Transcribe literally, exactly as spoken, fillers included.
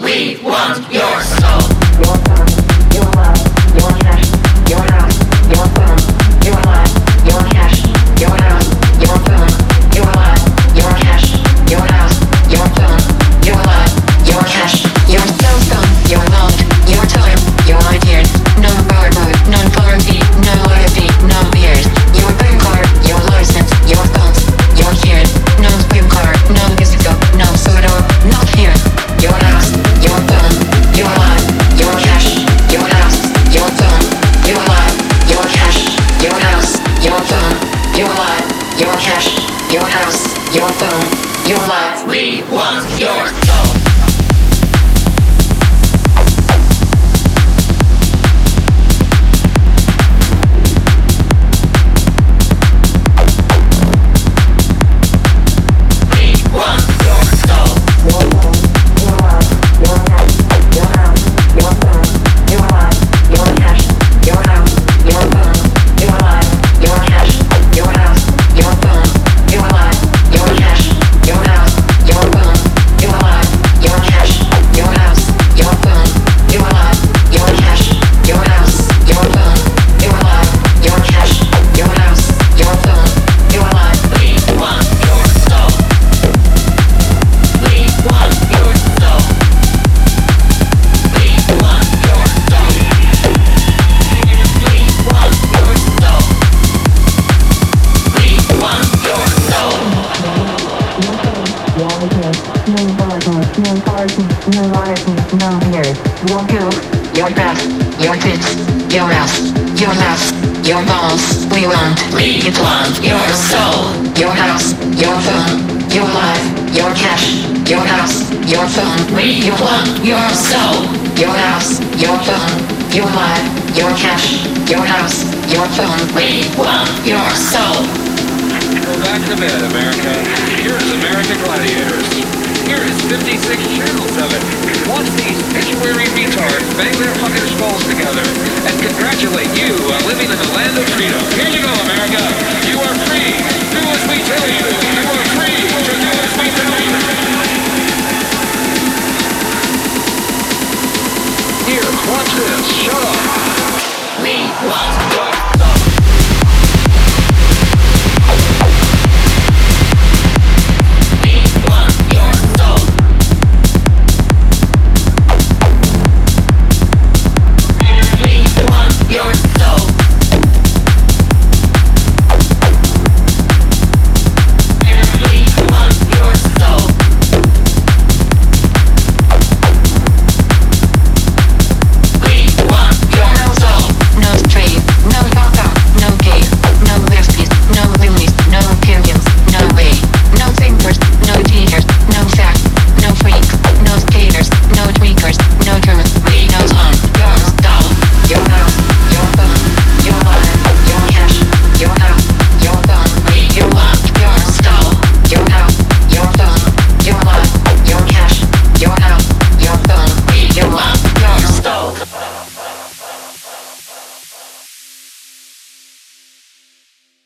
We want your soul. Your phone, your love, your cash, your house, your phone, your life, your cash, your house, your phone, your life, your cash, your house, your phone, your life, your cash, your cell phone, your wallet, your time, your ideas. No barcode, no warranty, no loyalty, no beers. Your bank card, your license, your phones, your kid. No SIM card, no disco, no soda, not here. Your house, your phone, your life, your cash, your house, your phone, your life, your cash, your house, your phone, your life, your cash, your house, your phone, your life. We want your soul. Your breath, your tits, your ass, your laugh, your balls. We want, we want your soul. Your house, your phone, your life, your cash, your house, your phone. We want your soul. Your house, your phone, your life, your cash, your house, your phone. We want your soul. Go back to bed, America. Here's American Gladiators. Here is fifty-six channels of it. Watch these pitch-weary retards bang their fucking skulls together and congratulate you on living in the land of freedom. Here you go, America. You are free. Do as we tell you. You are free to do as we tell you. Here, watch this. Shut up. We want your